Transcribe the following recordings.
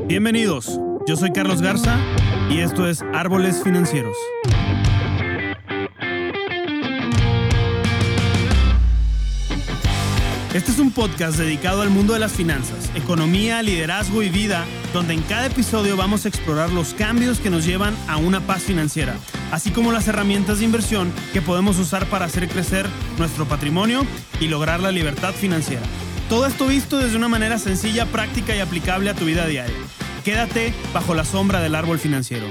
Bienvenidos, yo soy Carlos Garza y esto es Árboles Financieros. Este es un podcast dedicado al mundo de las finanzas, economía, liderazgo y vida, donde en cada episodio vamos a explorar los cambios que nos llevan a una paz financiera, así como las herramientas de inversión que podemos usar para hacer crecer nuestro patrimonio y lograr la libertad financiera. Todo esto visto desde una manera sencilla, práctica y aplicable a tu vida diaria. Quédate bajo la sombra del árbol financiero.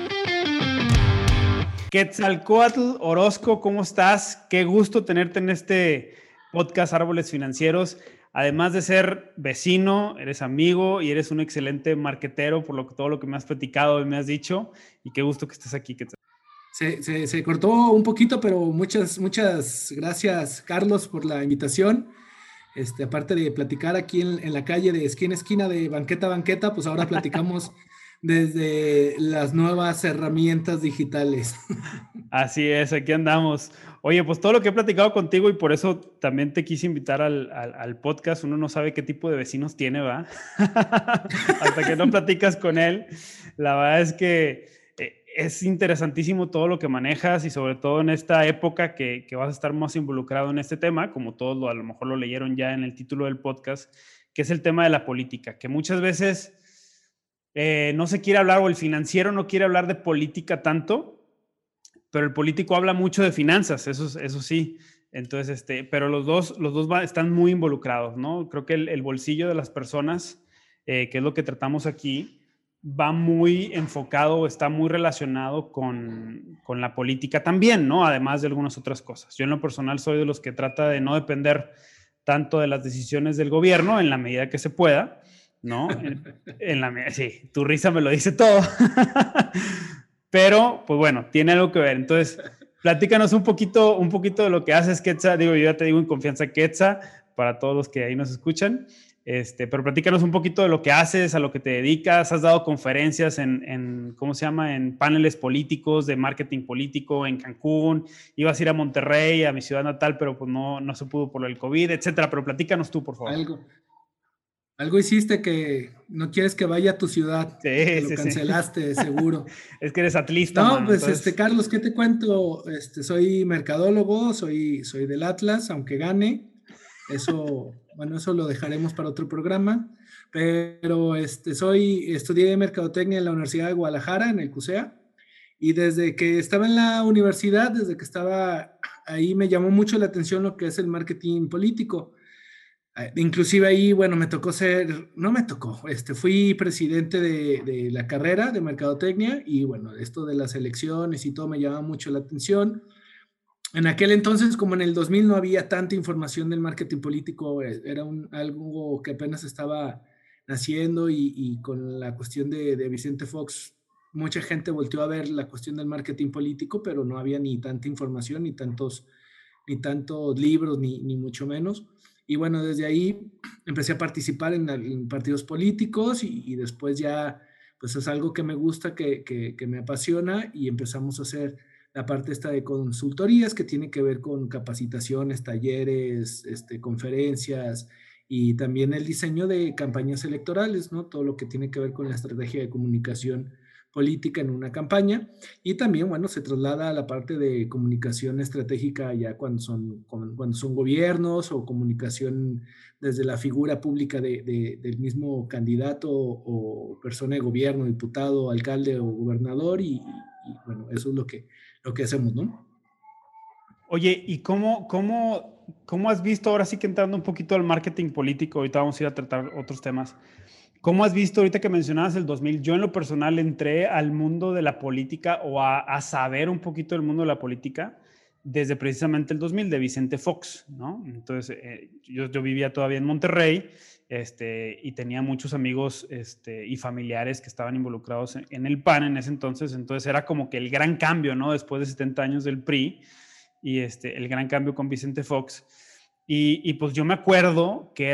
Quetzalcóatl Orozco, ¿cómo estás? Qué gusto tenerte en este podcast Árboles Financieros. Además de ser vecino, eres amigo y eres un excelente marketero por todo lo que me has platicado y me has dicho. Y qué gusto que estés aquí, Quetzal. Se cortó un poquito, pero muchas gracias, Carlos, por la invitación. Aparte de platicar aquí en la calle de esquina a esquina, de banqueta a banqueta, pues ahora platicamos desde las nuevas herramientas digitales. Así es, aquí andamos. Oye, pues todo lo que he platicado contigo y por eso también te quise invitar al podcast. Uno no sabe qué tipo de vecinos tiene, ¿va? Hasta que no platicas con él. La verdad es que es interesantísimo todo lo que manejas y sobre todo en esta época que vas a estar más involucrado en este tema, como todos a lo mejor lo leyeron ya en el título del podcast, que es el tema de la política, que muchas veces no se quiere hablar o el financiero no quiere hablar de política tanto, pero el político habla mucho de finanzas, eso sí. Entonces, pero los dos están muy involucrados, ¿no? Creo que el bolsillo de las personas, que es lo que tratamos aquí, va muy enfocado, está muy relacionado con la política también, ¿no? Además de algunas otras cosas. Yo en lo personal soy de los que trata de no depender tanto de las decisiones del gobierno en la medida que se pueda, ¿no? Sí, tu risa me lo dice todo. Pero, pues bueno, tiene algo que ver. Entonces, platícanos un poquito de lo que haces, Quetzal. Digo, yo ya te digo en confianza, Quetzal, para todos los que ahí nos escuchan. Pero platícanos un poquito de lo que haces, a lo que te dedicas. Has dado conferencias ¿cómo se llama? En paneles políticos, de marketing político en Cancún. Ibas a ir a Monterrey, a mi ciudad natal, pero pues no se pudo por el COVID, etcétera. Pero platícanos tú, por favor. Algo hiciste que no quieres que vaya a tu ciudad. Sí, que lo cancelaste, seguro. Es que eres atlista, No, mano, pues entonces... Carlos, ¿qué te cuento? Soy mercadólogo, soy del Atlas, aunque gane. Eso lo dejaremos para otro programa. Pero estudié mercadotecnia en la Universidad de Guadalajara, en el CUSEA. Y desde que estaba en la universidad, desde que estaba ahí, me llamó mucho la atención lo que es el marketing político. Inclusive ahí, bueno, fui presidente de la carrera de mercadotecnia y bueno, esto de las elecciones y todo me llama mucho la atención. En aquel entonces, como en el 2000 no había tanta información del marketing político, era algo que apenas estaba naciendo y con la cuestión de Vicente Fox, mucha gente volteó a ver la cuestión del marketing político, pero no había ni tanta información, ni tantos libros, ni mucho menos. Y bueno, desde ahí empecé a participar en partidos políticos y después ya, pues es algo que me gusta, que me apasiona y empezamos a hacer la parte esta de consultorías que tiene que ver con capacitaciones, talleres, conferencias y también el diseño de campañas electorales, ¿no? Todo lo que tiene que ver con la estrategia de comunicación política en una campaña y también, bueno, se traslada a la parte de comunicación estratégica ya cuando son gobiernos o comunicación desde la figura pública del mismo candidato o persona de gobierno, diputado, alcalde o gobernador y bueno, eso es lo que hacemos, ¿no? Oye, ¿y cómo has visto, ahora sí que entrando un poquito al marketing político, ahorita vamos a ir a tratar otros temas, ¿cómo has visto ahorita que mencionabas el 2000? Yo en lo personal entré al mundo de la política o a saber un poquito del mundo de la política desde precisamente el 2000 de Vicente Fox, ¿no? Entonces, yo vivía todavía en Monterrey y tenía muchos amigos y familiares que estaban involucrados en el PAN en ese entonces era como que el gran cambio, ¿no? Después de 70 años del PRI y el gran cambio con Vicente Fox. Y pues yo me acuerdo que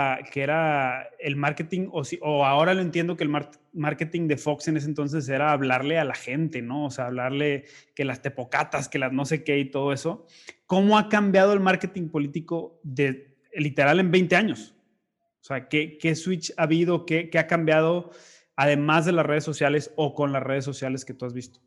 era el marketing, o ahora lo entiendo que el marketing de Fox en ese entonces era hablarle a la gente, ¿no? O sea, hablarle que las tepocatas, que las no sé qué y todo eso. ¿Cómo ha cambiado el marketing político literal en 20 años? O sea, ¿qué switch ha habido? ¿Qué ha cambiado además de las redes sociales o con las redes sociales que tú has visto?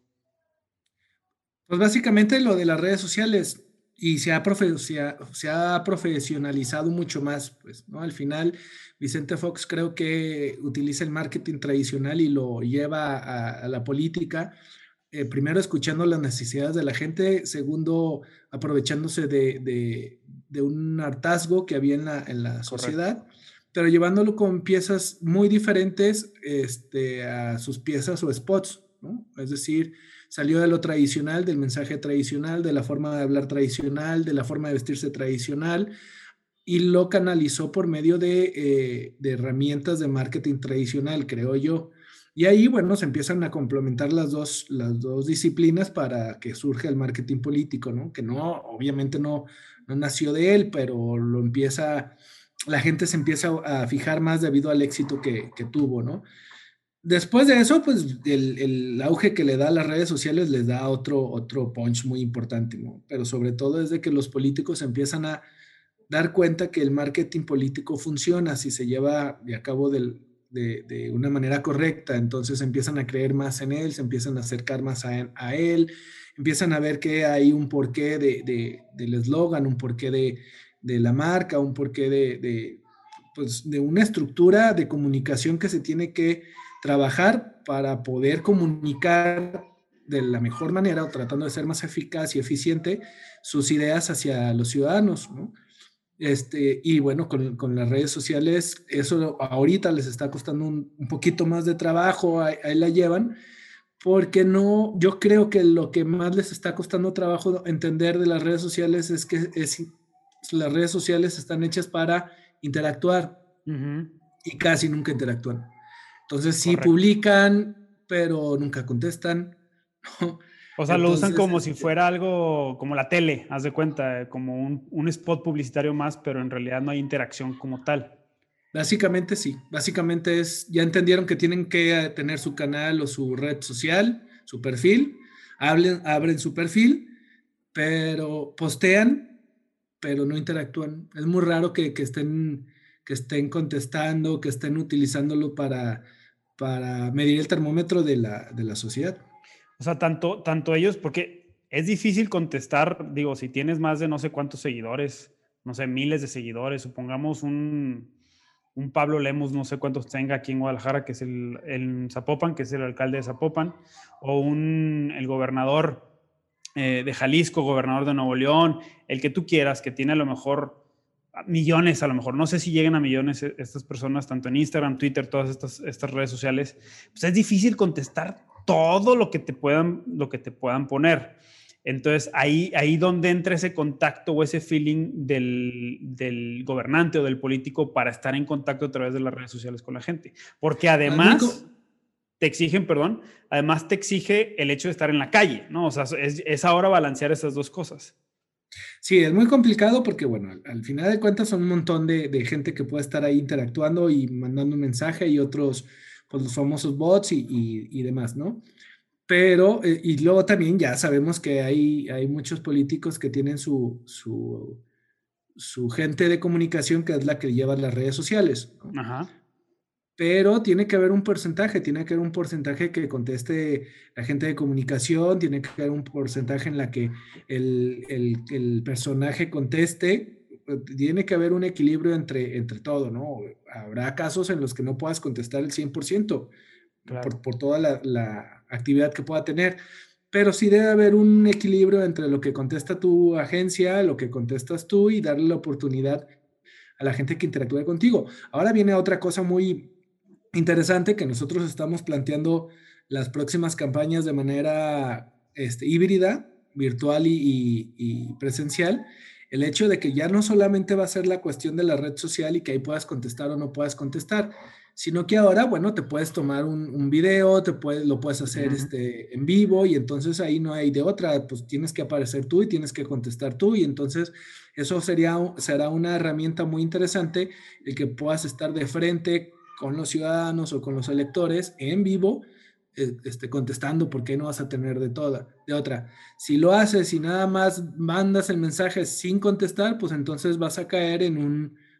Pues básicamente lo de las redes sociales y se ha profesionalizado mucho más, pues, ¿no? Al final, Vicente Fox creo que utiliza el marketing tradicional y lo lleva a la política. Primero, escuchando las necesidades de la gente. Segundo, aprovechándose de un hartazgo que había en la Correcto. sociedad, pero llevándolo con piezas muy diferentes a sus piezas o spots, ¿no? Es decir, salió de lo tradicional, del mensaje tradicional, de la forma de hablar tradicional, de la forma de vestirse tradicional, y lo canalizó por medio de herramientas de marketing tradicional, creo yo. Y ahí, bueno, se empiezan a complementar las dos disciplinas para que surja el marketing político, ¿no? Que no, obviamente no nació de él, pero la gente se empieza a fijar más debido al éxito que tuvo, ¿no? Después de eso, pues el auge que le da a las redes sociales les da otro punch muy importante, ¿no? Pero sobre todo es de que los políticos empiezan a dar cuenta que el marketing político funciona si se lleva a cabo de una manera correcta. Entonces empiezan a creer más en él, se empiezan a acercar más a él, empiezan a ver que hay un porqué del eslogan, un porqué de la marca, un porqué pues, de una estructura de comunicación que se tiene que trabajar para poder comunicar de la mejor manera o tratando de ser más eficaz y eficiente sus ideas hacia los ciudadanos, ¿no? Y bueno, con las redes sociales, eso ahorita les está costando un poquito más de trabajo, ahí la llevan, porque no, yo creo que lo que más les está costando trabajo entender de las redes sociales es que las redes sociales están hechas para interactuar Ujú. y casi nunca interactúan. Entonces sí Correcto. publican, pero nunca contestan, ¿no? O sea, lo usan Entonces, como si fuera algo como la tele, haz de cuenta, como un spot publicitario más, pero en realidad no hay interacción como tal. básicamente sí, básicamente ya entendieron que tienen que tener su canal o su red social, su perfil, abren su perfil, pero postean, pero no interactúan. Es muy raro que estén contestando, que estén utilizándolo para medir el termómetro de la sociedad. O sea, tanto ellos, porque es difícil contestar, digo, si tienes más de no sé cuántos seguidores, no sé, miles de seguidores, supongamos un Pablo Lemos, no sé cuántos tenga aquí en Guadalajara, que es el Zapopan, que es el alcalde de Zapopan, o el gobernador de Jalisco, gobernador de Nuevo León, el que tú quieras, que tiene a lo mejor millones, a lo mejor, no sé si lleguen a millones estas personas, tanto en Instagram, Twitter, todas estas redes sociales, pues es difícil contestar todo lo que te puedan poner. Entonces, ahí donde entra ese contacto o ese feeling del gobernante o del político para estar en contacto a través de las redes sociales con la gente. Porque Es muy, además te exigen, perdón, además te exige el hecho de estar en la calle, ¿no? O sea, es ahora balancear esas dos cosas. Sí, es muy complicado porque, bueno, al final de cuentas son un montón de gente que puede estar ahí interactuando y mandando un mensaje y otros, pues los famosos bots y demás, ¿no? Pero, y luego también ya sabemos que hay muchos políticos que tienen su gente de comunicación que es la que lleva las redes sociales, ¿no? Ajá. Pero tiene que haber un porcentaje, tiene que haber un porcentaje que conteste la gente de comunicación, tiene que haber un porcentaje en la que el personaje conteste, tiene que haber un equilibrio entre todo, ¿no? Habrá casos en los que no puedas contestar el 100% Claro. por toda la actividad que pueda tener, pero sí debe haber un equilibrio entre lo que contesta tu agencia, lo que contestas tú y darle la oportunidad a la gente que interactúe contigo. Ahora viene otra cosa muy interesante que nosotros estamos planteando las próximas campañas de manera híbrida, virtual y presencial. El hecho de que ya no solamente va a ser la cuestión de la red social y que ahí puedas contestar o no puedas contestar, sino que ahora, bueno, te puedes tomar un video, lo puedes hacer Uh-huh. en vivo y entonces ahí no hay de otra, pues tienes que aparecer tú y tienes que contestar tú y entonces eso será una herramienta muy interesante el que puedas estar de frente con los ciudadanos o con los electores en vivo, contestando, porque no vas a tener de otra. Si lo haces y nada más mandas el mensaje sin contestar, pues entonces vas a caer en un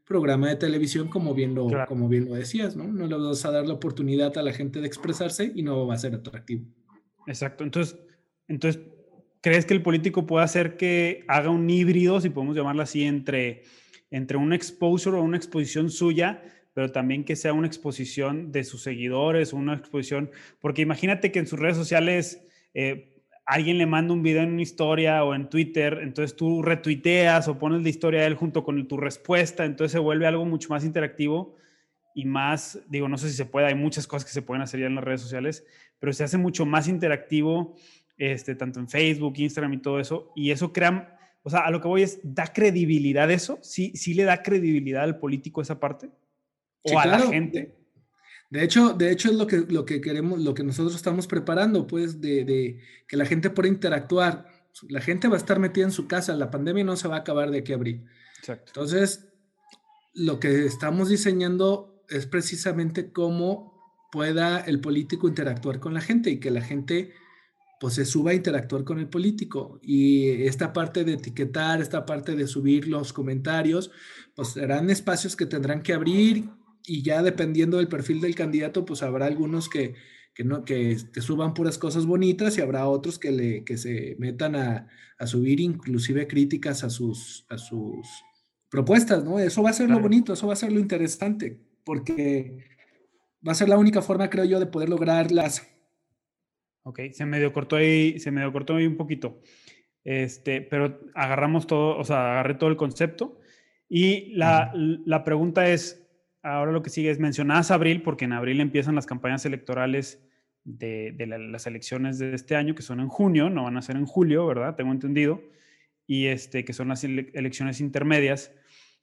programa de televisión, Claro, como bien lo decías, ¿no? No le vas a dar la oportunidad a la gente de expresarse y no va a ser atractivo. exacto. Entonces, ¿crees que el político puede hacer que haga un híbrido, si podemos llamarlo así, entre un exposure o una exposición suya, pero también que sea una exposición de sus seguidores, una exposición, porque imagínate que en sus redes sociales alguien le manda un video en una historia o en Twitter, entonces tú retuiteas o pones la historia de él junto con tu respuesta, entonces se vuelve algo mucho más interactivo y más, digo, no sé si se puede, hay muchas cosas que se pueden hacer ya en las redes sociales, pero se hace mucho más interactivo, tanto en Facebook, Instagram y todo eso, y eso crea, o sea, a lo que voy es, ¿da credibilidad eso? ¿Sí, sí le da credibilidad al político esa parte? ¿O Sí, a la claro. gente? De hecho es lo que queremos, lo que nosotros estamos preparando, pues, de que la gente pueda interactuar. La gente va a estar metida en su casa, la pandemia no se va a acabar de aquí a abril. Exacto. Entonces, lo que estamos diseñando es precisamente cómo pueda el político interactuar con la gente y que la gente pues se suba a interactuar con el político. Y esta parte de etiquetar, esta parte de subir los comentarios, pues serán espacios que tendrán que abrir y ya dependiendo del perfil del candidato, pues habrá algunos que no, que suban puras cosas bonitas y habrá otros que se metan a subir inclusive críticas a sus propuestas, ¿no? Eso va a ser lo Claro. bonito, eso va a ser lo interesante, porque va a ser la única forma, creo yo, de poder lograr las. Ok, se medio cortó ahí un poquito. Pero agarramos todo, o sea, agarré todo el concepto. Y la pregunta es, ahora lo que sigue es, mencionadas abril, porque en abril empiezan las campañas electorales las elecciones de este año, que son en junio, no van a ser en julio, ¿verdad? Tengo entendido. Y que son las elecciones intermedias.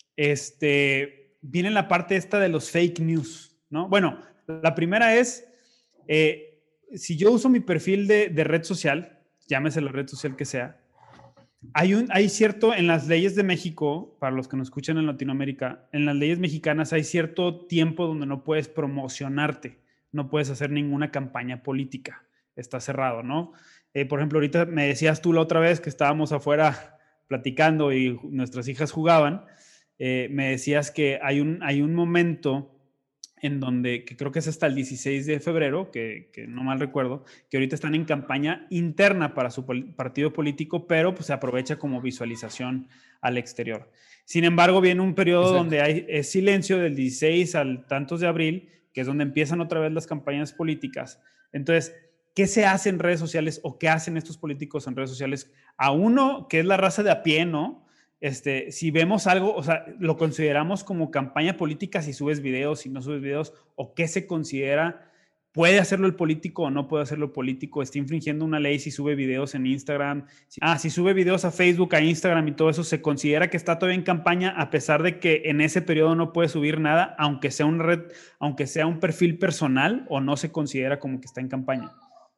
Viene la parte esta de los fake news, ¿no? Bueno, la primera es, si yo uso mi perfil de red social, llámese la red social que sea, hay cierto, en las leyes de México, para los que nos escuchan en Latinoamérica, en las leyes mexicanas hay cierto tiempo donde no puedes promocionarte, no puedes hacer ninguna campaña política, está cerrado, ¿no? Por ejemplo, ahorita me decías tú la otra vez que estábamos afuera platicando y nuestras hijas jugaban, me decías que hay un momento en donde, que creo que es hasta el 16 de febrero, que no mal recuerdo, que ahorita están en campaña interna para su partido político, pero pues se aprovecha como visualización al exterior. Sin embargo, viene un periodo Exacto. donde hay silencio del 16 al tantos de abril, que es donde empiezan otra vez las campañas políticas. Entonces, ¿qué se hace en redes sociales o qué hacen estos políticos en redes sociales? A uno, que es la raza de a pie, ¿no? Si vemos algo, o sea, lo consideramos como campaña política si subes videos, si no subes videos, o qué se considera, puede hacerlo el político o no puede hacerlo el político, está infringiendo una ley si sube videos en Instagram, si sube videos a Facebook, a Instagram y todo eso, se considera que está todavía en campaña a pesar de que en ese periodo no puede subir nada, aunque sea una red, aunque sea un perfil personal o no se considera como que está en campaña.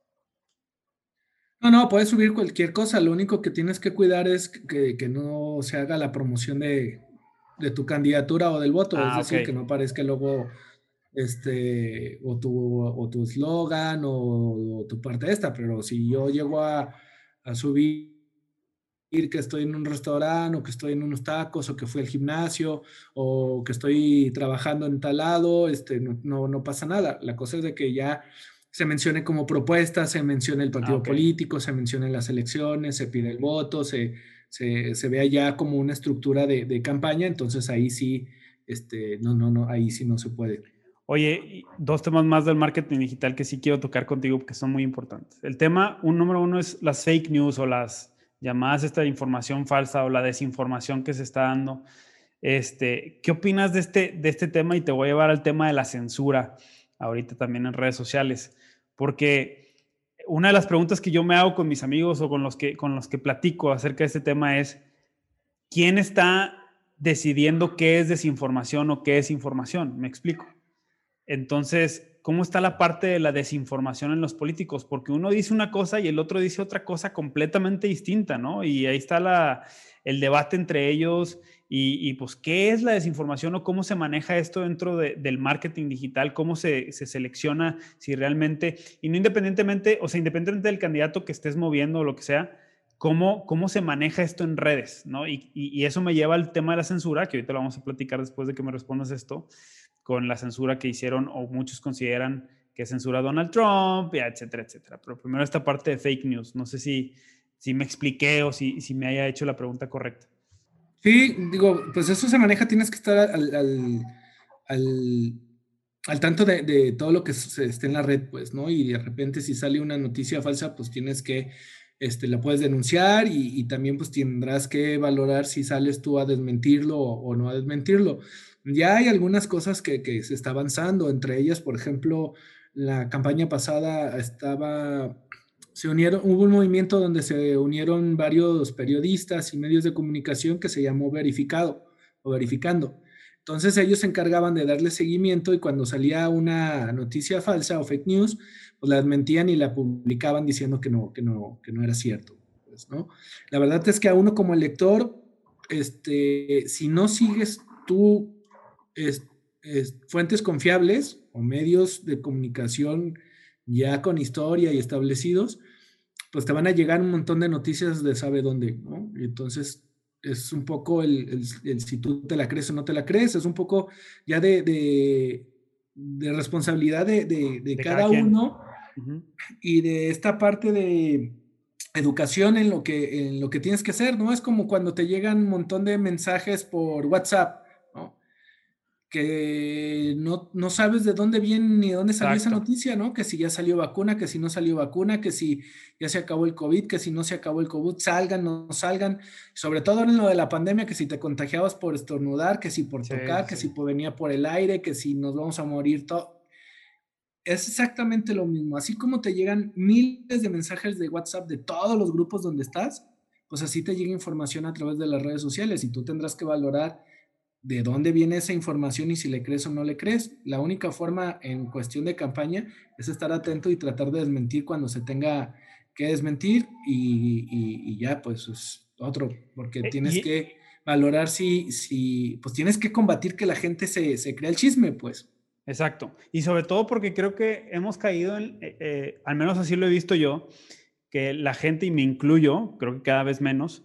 No, no, puedes subir cualquier cosa. Lo único que tienes que cuidar es que no se haga la promoción de tu candidatura o del voto. Es Ah, ok. decir, que no aparezca luego o tu eslogan o tu parte esta. Pero si yo llego a subir que estoy en un restaurante o que estoy en unos tacos o que fui al gimnasio o que estoy trabajando en tal lado, no pasa nada. La cosa es de que ya se mencione como propuesta, se mencione el Ah, partido ok. político, se mencione las elecciones, se pide el voto, se vea ya como una estructura de campaña, entonces ahí sí, no, ahí sí no se puede. Oye, dos temas más del marketing digital que sí quiero tocar contigo porque son muy importantes. El tema, número uno es las fake news o las llamadas esta de información falsa o la desinformación que se está dando. ¿Qué opinas de este tema? Y te voy a llevar al tema de la censura ahorita también en redes sociales, porque una de las preguntas que yo me hago con mis amigos o con los que platico acerca de este tema es, ¿quién está decidiendo qué es desinformación o qué es información? Me explico. Entonces, ¿cómo está la parte de la desinformación en los políticos? Porque uno dice una cosa y el otro dice otra cosa completamente distinta, ¿no? Y ahí está el debate entre ellos pues, ¿qué es la desinformación o cómo se maneja esto dentro del marketing digital? ¿Cómo se selecciona si realmente, y no independientemente, o sea, independientemente del candidato que estés moviendo o lo que sea, cómo se maneja esto en redes, ¿no? Y eso me lleva al tema de la censura, que ahorita lo vamos a platicar después de que me respondas esto, con la censura que hicieron o muchos consideran que censura a Donald Trump, etcétera, etcétera. Pero primero esta parte de fake news. No sé si me expliqué o si me haya hecho la pregunta correcta. Sí, digo, pues eso se maneja, tienes que estar al, al tanto de todo lo que esté en la red, pues, ¿no? Y de repente si sale una noticia falsa, pues tienes que, la puedes denunciar y también pues tendrás que valorar si sales tú a desmentirlo o no a desmentirlo. Ya hay algunas cosas que se está avanzando, entre ellas, por ejemplo, la campaña pasada hubo un movimiento donde se unieron varios periodistas y medios de comunicación que se llamó Verificado o Verificando. Entonces ellos se encargaban de darle seguimiento y cuando salía una noticia falsa o fake news, pues la desmentían y la publicaban diciendo que no era cierto. Pues, ¿no? La verdad es que a uno como lector, si no sigues tú fuentes confiables o medios de comunicación ya con historia y establecidos, pues te van a llegar un montón de noticias de sabe dónde, ¿no? Y entonces es un poco el si tú te la crees o no te la crees, es un poco ya de responsabilidad de cada cada quien. uno y de esta parte de educación en lo que tienes que hacer, ¿no? Es como cuando te llegan un montón de mensajes por WhatsApp, ¿no? Que no sabes de dónde viene ni de dónde salió esa Exacto. noticia, ¿no? Que si ya salió vacuna, que si no salió vacuna, que si ya se acabó el COVID, que si no se acabó el COVID, salgan, no salgan. Sobre todo en lo de la pandemia, que si te contagiabas por estornudar, que si por Sí, tocar, que sí, si sí. venía por el aire, que si nos vamos a morir todo. Es exactamente lo mismo. Así como te llegan miles de mensajes de WhatsApp de todos los grupos donde estás, pues así te llega información a través de las redes sociales y tú tendrás que valorar de dónde viene esa información y si le crees o no le crees. La única forma en cuestión de campaña es estar atento y tratar de desmentir cuando se tenga que desmentir y ya, pues es otro, porque tienes Y que valorar pues tienes que combatir que la gente se crea el chisme, pues. exacto. Y sobre todo porque creo que hemos caído al menos así lo he visto yo, que la gente, y me incluyo, creo que cada vez menos,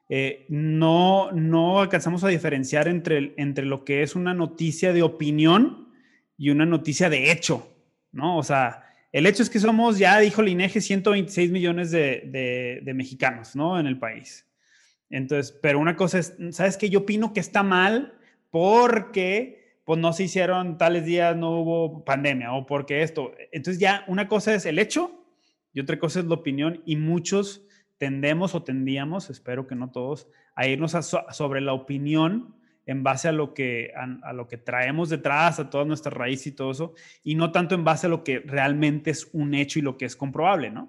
no alcanzamos a diferenciar entre lo que es una noticia de opinión y una noticia de hecho, ¿no? O sea, el hecho es que somos, ya dijo el INEGI, 126 millones de mexicanos, ¿no? En el país. Entonces, pero una cosa es, ¿sabes qué? Yo opino que está mal porque pues no se hicieron tales días, no hubo pandemia o porque esto. Entonces ya una cosa es el hecho y otra cosa es la opinión y muchos tendemos o tendíamos, espero que no todos, a irnos sobre la opinión en base a lo que traemos detrás, a toda nuestra raíz y todo eso, y no tanto en base a lo que realmente es un hecho y lo que es comprobable, ¿no?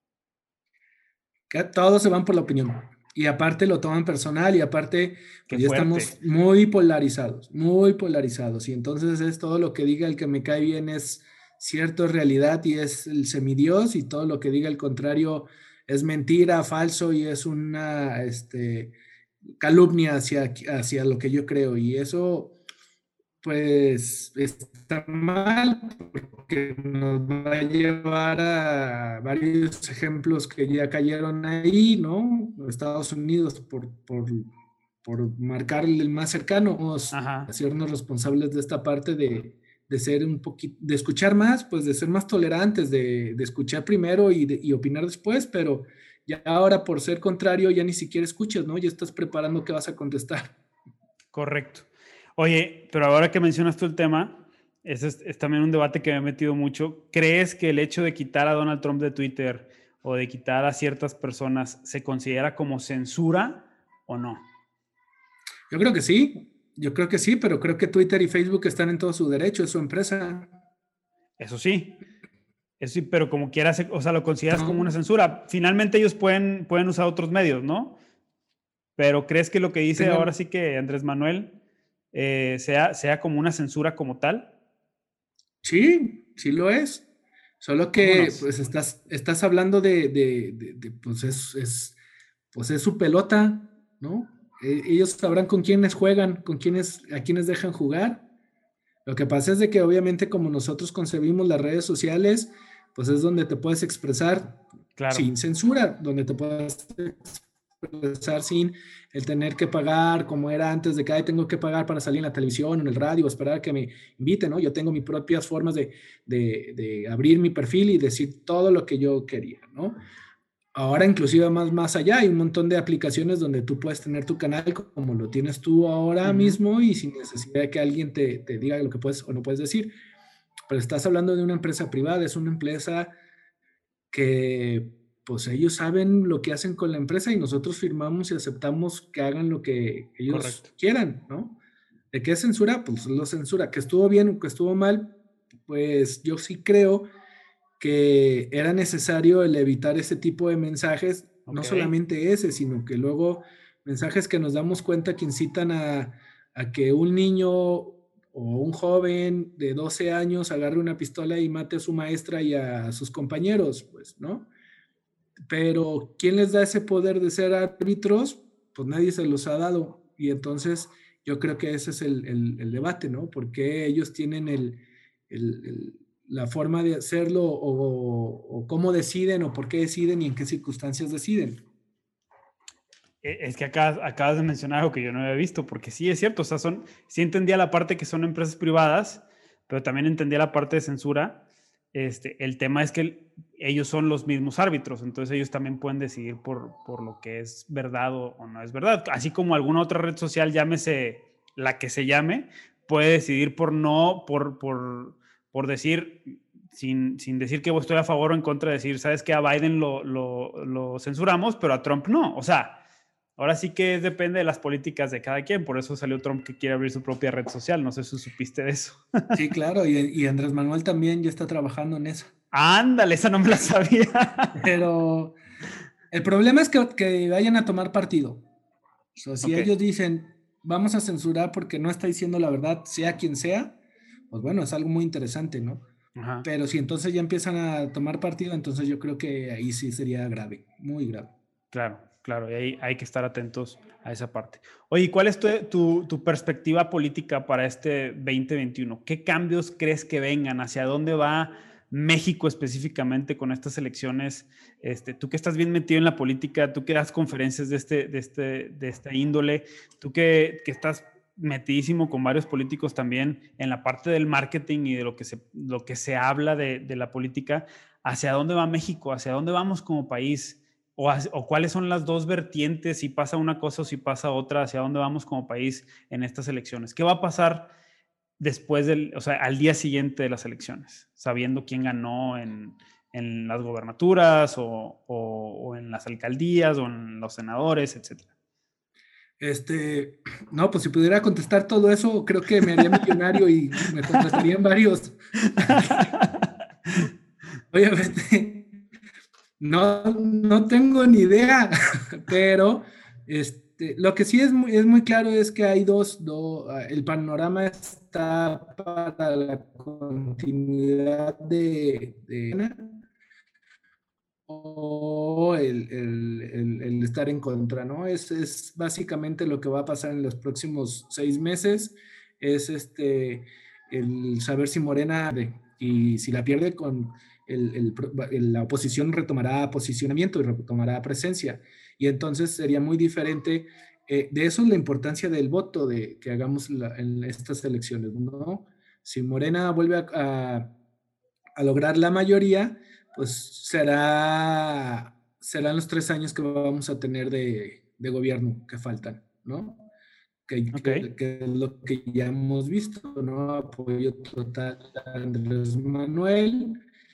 Que todos se van por la opinión. Y aparte lo toman personal y aparte, Qué pues ya fuerte. estamos muy polarizados, muy polarizados. Y entonces es todo lo que diga el que me cae bien es cierto, es realidad y es el semidios y todo lo que diga el contrario es mentira, falso y es una calumnia hacia lo que yo creo. Y eso pues está mal porque nos va a llevar a varios ejemplos que ya cayeron ahí, ¿no? Estados Unidos, por marcar el más cercano, vamos a Ajá. hacernos responsables de esta parte de ser un poquito, de escuchar más, pues de ser más tolerantes, de escuchar primero y opinar después, pero ya ahora por ser contrario ya ni siquiera escuchas, ¿no? Ya estás preparando qué vas a contestar. Correcto. Oye, pero ahora que mencionas tú el tema, ese es también un debate que me he metido mucho. ¿Crees que el hecho de quitar a Donald Trump de Twitter o de quitar a ciertas personas se considera como censura o no? Yo creo que sí, pero creo que Twitter y Facebook están en todo su derecho, es su empresa, Eso sí, pero como quieras, o sea, lo consideras como una ¿no? censura. Finalmente ellos pueden usar otros medios, ¿no? Pero ¿crees que lo que dice ahora Tengan, sí que Andrés Manuel sea como una censura como tal? sí, sí lo es. Solo que Vámonos. pues estás hablando pues pues es su pelota, ¿no? Ellos sabrán con quiénes juegan, a quiénes dejan jugar. Lo que pasa es de que obviamente como nosotros concebimos las redes sociales, pues es donde te puedes expresar. Claro. sin censura, donde te puedas expresar sin el tener que pagar como era antes de que "Ay, tengo que pagar para salir en la televisión o en el radio o esperar a que me inviten, ¿no? Yo tengo mis propias formas de abrir mi perfil y decir todo lo que yo quería, ¿no? Ahora inclusive más allá, hay un montón de aplicaciones donde tú puedes tener tu canal como lo tienes tú ahora Ujú. mismo y sin necesidad de que alguien te diga lo que puedes o no puedes decir. Pero estás hablando de una empresa privada, es una empresa que pues ellos saben lo que hacen con la empresa y nosotros firmamos y aceptamos que hagan lo que Correcto. ellos quieran, ¿no? ¿De qué es censura? Pues lo censura. Que estuvo bien o que estuvo mal, pues yo sí creo que era necesario el evitar ese tipo de mensajes, no Ok. solamente ese, sino que luego mensajes que nos damos cuenta que incitan a que un niño o un joven de 12 años agarre una pistola y mate a su maestra y a sus compañeros, pues, ¿no? Pero ¿quién les da ese poder de ser árbitros? Pues nadie se los ha dado. Y entonces yo creo que ese es el debate, ¿no? Porque ellos tienen la forma de hacerlo o cómo deciden o por qué deciden y en qué circunstancias deciden. Es que acabas de mencionar algo que yo no había visto, porque sí es cierto, o sea, sí entendía la parte que son empresas privadas, pero también entendía la parte de censura. El tema es que ellos son los mismos árbitros, entonces ellos también pueden decidir por lo que es verdad o no es verdad. Así como alguna otra red social, llámese la que se llame, puede decidir por no, por decir, sin decir que estoy a favor o en contra, de decir, sabes que a Biden lo censuramos, pero a Trump no. O sea, ahora sí que depende de las políticas de cada quien. Por eso salió Trump que quiere abrir su propia red social. No sé si supiste de eso. Sí, claro, y Andrés Manuel también ya está trabajando en eso. Ándale, esa no me la sabía. Pero el problema es que vayan a tomar partido. O sea, si Ok. ellos dicen, vamos a censurar porque no está diciendo la verdad, sea quien sea, pues bueno, es algo muy interesante, ¿no? Ajá. Pero si entonces ya empiezan a tomar partido, entonces yo creo que ahí sí sería grave, muy grave. Claro, claro. Y ahí hay que estar atentos a esa parte. Oye, ¿y cuál es tu perspectiva política para este 2021? ¿Qué cambios crees que vengan? ¿Hacia dónde va México específicamente con estas elecciones? Tú que estás bien metido en la política, tú que das conferencias de esta índole, tú que estás metidísimo con varios políticos también en la parte del marketing y de lo que se habla de la política, ¿hacia dónde va México? ¿Hacia dónde vamos como país? O cuáles son las dos vertientes, si pasa una cosa o si pasa otra, hacia dónde vamos como país en estas elecciones. ¿Qué va a pasar después o sea, al día siguiente de las elecciones, sabiendo quién ganó en las gobernaturas o en las alcaldías o en los senadores, etcétera? No, pues si pudiera contestar todo eso, creo que me haría millonario y me contratarían varios. Obviamente, no tengo ni idea, pero lo que sí es muy claro es que hay el panorama está para la continuidad de o el estar en contra, ¿no? Es básicamente lo que va a pasar en los próximos 6 meses, es el saber si Morena y si la pierde con la oposición retomará posicionamiento y retomará presencia. Y entonces sería muy diferente. De eso es la importancia del voto que hagamos en estas elecciones, ¿no? Si Morena vuelve a lograr la mayoría, pues serán los 3 años que vamos a tener de gobierno que faltan, ¿no? Ok, Que es lo que ya hemos visto, ¿no? Apoyo total a Andrés Manuel.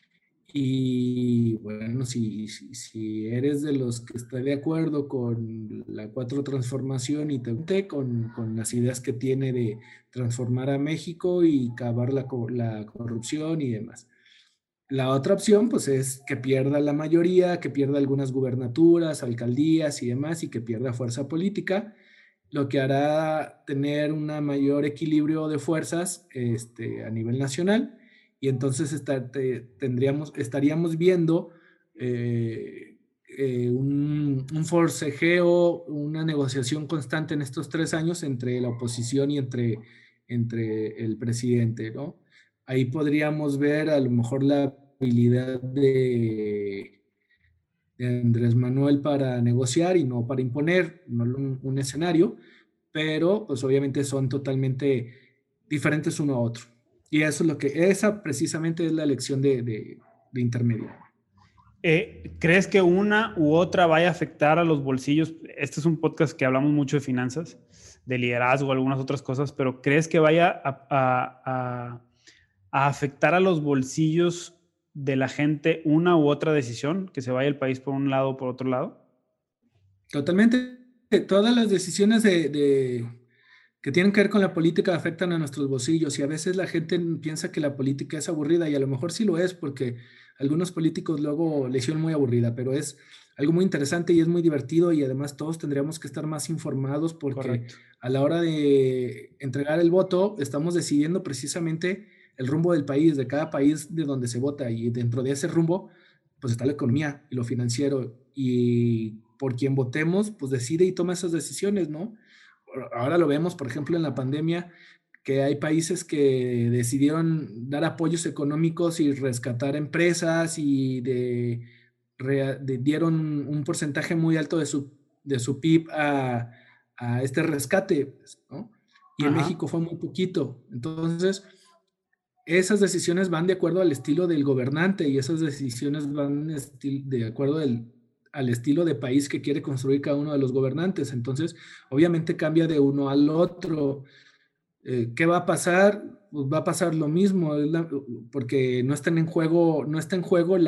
Y bueno, si eres de los que está de acuerdo con la cuatro transformación y con las ideas que tiene de transformar a México y acabar la corrupción y demás. La otra opción, pues, es que pierda la mayoría, que pierda algunas gubernaturas, alcaldías y demás, y que pierda fuerza política, lo que hará tener un mayor equilibrio de fuerzas a nivel nacional, y entonces estaríamos viendo un forcejeo, una negociación constante en estos 3 años entre la oposición y entre el presidente, ¿no? Ahí podríamos ver a lo mejor la habilidad de Andrés Manuel para negociar y no para imponer un escenario, pero pues obviamente son totalmente diferentes uno a otro. Y eso es lo que, esa precisamente es la elección de intermedio. ¿Crees que una u otra vaya a afectar a los bolsillos? Este es un podcast que hablamos mucho de finanzas, de liderazgo, algunas otras cosas, pero ¿crees que vaya a afectar a los bolsillos de la gente una u otra decisión? Que se vaya el país por un lado o por otro lado. Totalmente. Todas las decisiones que tienen que ver con la política afectan a nuestros bolsillos y a veces la gente piensa que la política es aburrida y a lo mejor sí lo es porque algunos políticos luego le hicieron muy aburrida, pero es algo muy interesante y es muy divertido y además todos tendríamos que estar más informados porque Correcto. a la hora de entregar el voto estamos decidiendo precisamente el rumbo del país, de cada país de donde se vota y dentro de ese rumbo pues está la economía y lo financiero y por quien votemos pues decide y toma esas decisiones, ¿no? Ahora lo vemos, por ejemplo, en la pandemia, que hay países que decidieron dar apoyos económicos y rescatar empresas y dieron un porcentaje muy alto de su PIB a este rescate, ¿no? Y en Ajá. México fue muy poquito. Entonces, esas decisiones van de acuerdo al estilo del gobernante y esas decisiones van de acuerdo al estilo de país que quiere construir cada uno de los gobernantes. Entonces, obviamente cambia de uno al otro. ¿Qué va a pasar? Pues va a pasar lo mismo, porque no está en juego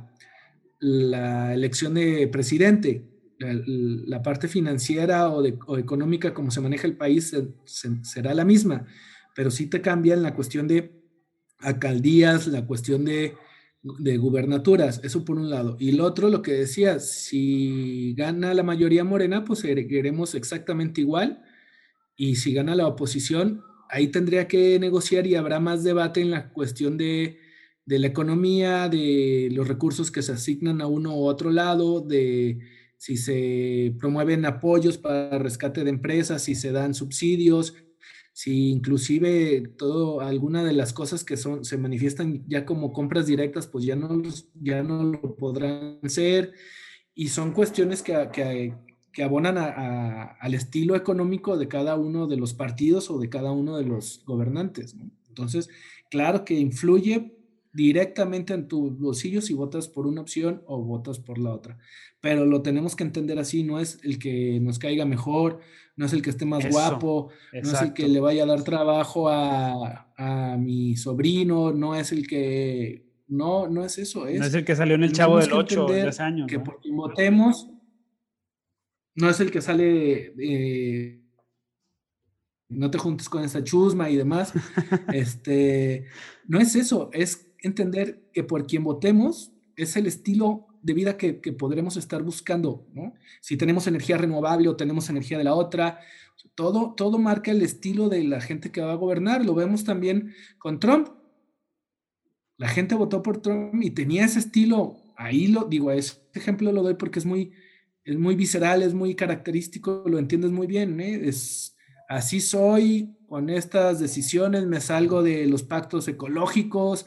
la elección de presidente. La parte financiera o económica, como se maneja el país, será la misma, pero sí te cambia en la cuestión de alcaldías, la cuestión de gubernaturas, eso por un lado. Y lo otro, lo que decía, si gana la mayoría morena, pues seguiremos exactamente igual. Y si gana la oposición, ahí tendría que negociar y habrá más debate en la cuestión de la economía, de los recursos que se asignan a uno u otro lado, de si se promueven apoyos para rescate de empresas, si se dan subsidios, si inclusive alguna de las cosas que se manifiestan ya como compras directas, pues ya no lo podrán ser. Y son cuestiones que abonan al estilo económico de cada uno de los partidos o de cada uno de los gobernantes, ¿no? Entonces, claro que influye directamente en tu bolsillo si votas por una opción o votas por la otra. Pero lo tenemos que entender así, no es el que nos caiga mejor, no es el que esté más Eso, guapo, no es el que exacto. le vaya a dar trabajo a mi sobrino, no es el que... No, no es eso, No es el que salió en El Chavo tenemos del que Ocho de entender hace años, que ¿no? porque votemos, no es el que sale, no te juntes con esa chusma y demás, no es eso, es entender que por quien votemos es el estilo de vida que podremos estar buscando, ¿no? Si tenemos energía renovable o tenemos energía de la otra, todo marca el estilo de la gente que va a gobernar. Lo vemos también con Trump. La gente votó por Trump y tenía ese estilo. Ahí lo digo, ese ejemplo lo doy porque es muy visceral, es muy característico, lo entiendes muy bien, ¿eh? Así soy, con estas decisiones me salgo de los pactos ecológicos,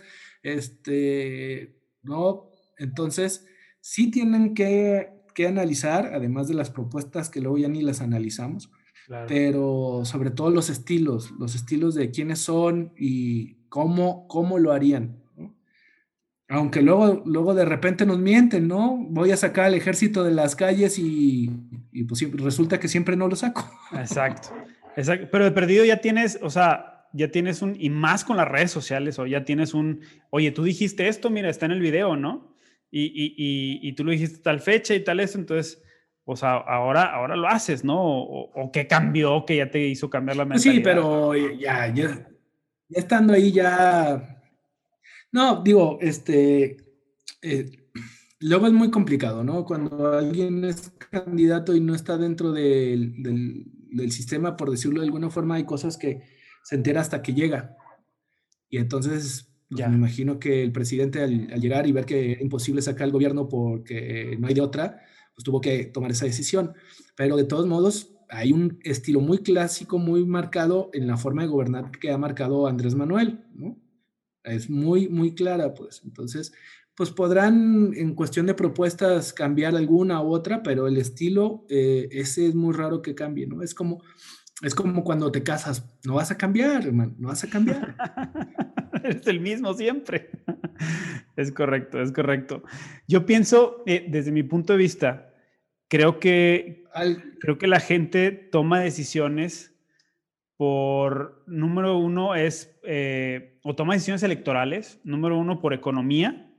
¿no? Entonces, sí tienen que analizar, además de las propuestas que luego ya ni las analizamos, Claro. pero sobre todo los estilos de quiénes son y cómo lo harían, ¿no? Aunque luego de repente nos mienten, ¿no? Voy a sacar al ejército de las calles y pues resulta que siempre no lo saco. Exacto. Exacto. Pero de perdido ya tienes, o sea, ya tienes y más con las redes sociales, o ya tienes oye, tú dijiste esto, mira, está en el video, ¿no? Y tú lo dijiste tal fecha y tal eso, entonces, pues ahora lo haces, ¿no? O qué cambió, que ya te hizo cambiar la Pues sí, mentalidad. pero ya estando ahí ya. No, digo, eh, luego es muy complicado, ¿no? Cuando alguien es candidato y no está dentro del sistema, por decirlo de alguna forma, hay cosas que se entera hasta que llega. Y entonces, pues me Ya. imagino que el presidente al llegar y ver que era imposible sacar al gobierno porque no hay de otra, pues tuvo que tomar esa decisión. Pero de todos modos, hay un estilo muy clásico, muy marcado en la forma de gobernar que ha marcado Andrés Manuel, ¿no? Es muy, muy clara, pues. Entonces, pues podrán en cuestión de propuestas cambiar alguna u otra, pero el estilo, ese es muy raro que cambie, ¿no? Es como cuando te casas, no vas a cambiar, hermano, no vas a cambiar. Es el mismo siempre. Es correcto, es correcto. Yo pienso, desde mi punto de vista, creo que, Al, creo que la gente toma decisiones por, número uno, o toma decisiones electorales, número uno, por economía,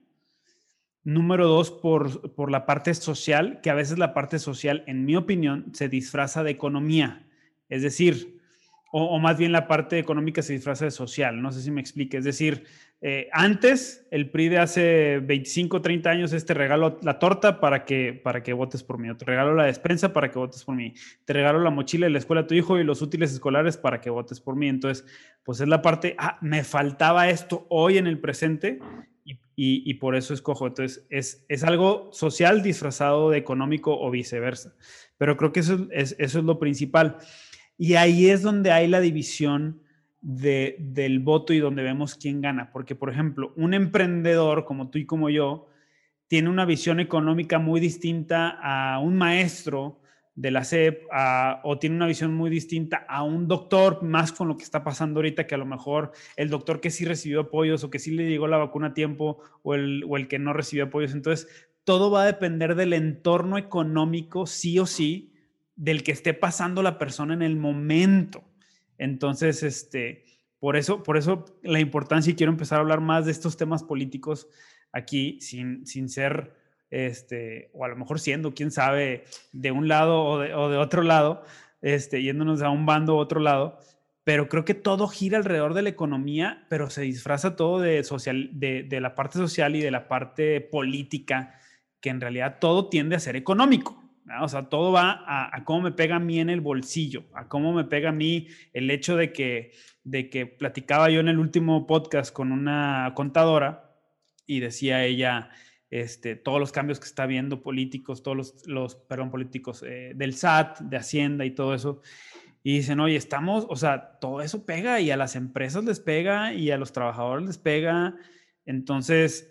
número dos, por la parte social, que a veces la parte social, en mi opinión, se disfraza de economía. Es decir, o más bien la parte económica se disfraza de social. No sé si me explique. Es decir, antes, el PRI de hace 25, 30 años, te regalo la torta para que votes por mí. O te regalo la despensa para que votes por mí. Te regalo la mochila de la escuela a tu hijo y los útiles escolares para que votes por mí. Entonces, pues es la parte, me faltaba esto hoy en el presente y por eso escojo. Entonces, es algo social disfrazado de económico o viceversa. Pero creo que eso es lo principal. Y ahí es donde hay la división del voto y donde vemos quién gana. Porque, por ejemplo, un emprendedor como tú y como yo tiene una visión económica muy distinta a un maestro de la SEP o tiene una visión muy distinta a un doctor, más con lo que está pasando ahorita, que a lo mejor el doctor que sí recibió apoyos o que sí le llegó la vacuna a tiempo o el que no recibió apoyos. Entonces, todo va a depender del entorno económico, sí o sí, del que esté pasando la persona en el momento. Entonces, por eso la importancia, y quiero empezar a hablar más de estos temas políticos aquí, sin ser, o a lo mejor siendo, quién sabe, de un lado o de otro lado, yéndonos a un bando u otro lado, pero creo que todo gira alrededor de la economía, pero se disfraza todo de la parte social y de la parte política, que en realidad todo tiende a ser económico. ¿No? O sea, todo va a cómo me pega a mí en el bolsillo, a cómo me pega a mí el hecho de que platicaba yo en el último podcast con una contadora y decía ella, todos los cambios que está viendo políticos, todos perdón, políticos del SAT, de Hacienda y todo eso. Y dicen, oye, o sea, todo eso pega y a las empresas les pega y a los trabajadores les pega. Entonces,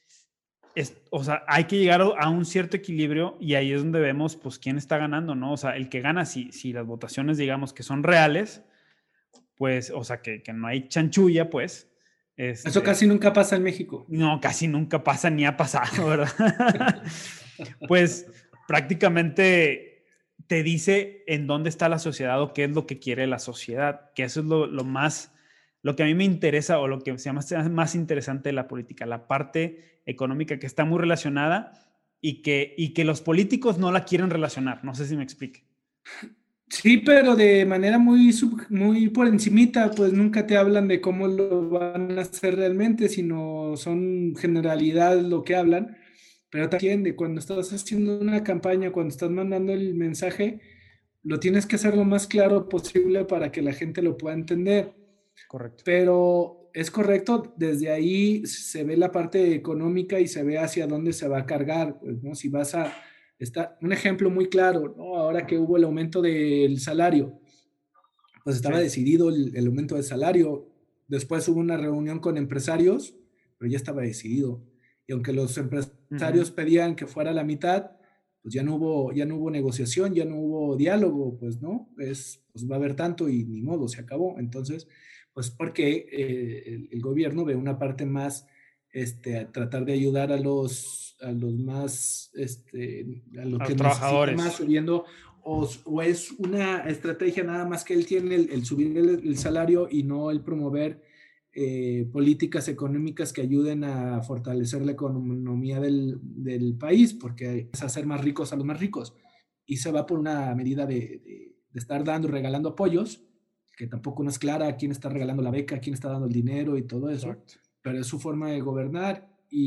o sea, hay que llegar a un cierto equilibrio y ahí es donde vemos, pues, quién está ganando, ¿no? O sea, el que gana, si las votaciones, digamos, que son reales, pues, o sea, que no hay chanchulla, pues, eso casi nunca pasa en México. no, casi nunca pasa ni ha pasado, ¿verdad? Pues prácticamente te dice en dónde está la sociedad o qué es lo que quiere la sociedad, que eso es lo que a mí me interesa o lo que se llama más interesante de la política, la parte económica que está muy relacionada y que los políticos no la quieren relacionar. No sé si me explique. Sí, pero de manera muy por encimita, pues nunca te hablan de cómo lo van a hacer realmente, sino son generalidades lo que hablan, pero también de cuando estás haciendo una campaña, cuando estás mandando el mensaje, lo tienes que hacer lo más claro posible para que la gente lo pueda entender. Correcto. Pero es correcto, desde ahí se ve la parte económica y se ve hacia dónde se va a cargar, pues, ¿no? Si vas a un ejemplo muy claro, ¿no? Ahora que hubo el aumento del salario, pues estaba Sí. decidido el aumento del salario. Después hubo una reunión con empresarios, pero ya estaba decidido. Y aunque los empresarios Uh-huh. pedían que fuera la mitad, pues ya no hubo negociación, ya no hubo diálogo, pues no, pues va a haber tanto y ni modo, se acabó. Entonces, pues porque el gobierno ve una parte más, a tratar de ayudar a los más, a los A que los necesitan más, trabajadores. subiendo o es una estrategia nada más que él tiene el subir el salario y no el promover políticas económicas que ayuden a fortalecer la economía del país, porque es hacer más ricos a los más ricos. Y se va por una medida de estar dando, regalando apoyos, que tampoco no es clara a quién está regalando la beca, a quién está dando el dinero y todo eso, Exacto. pero es su forma de gobernar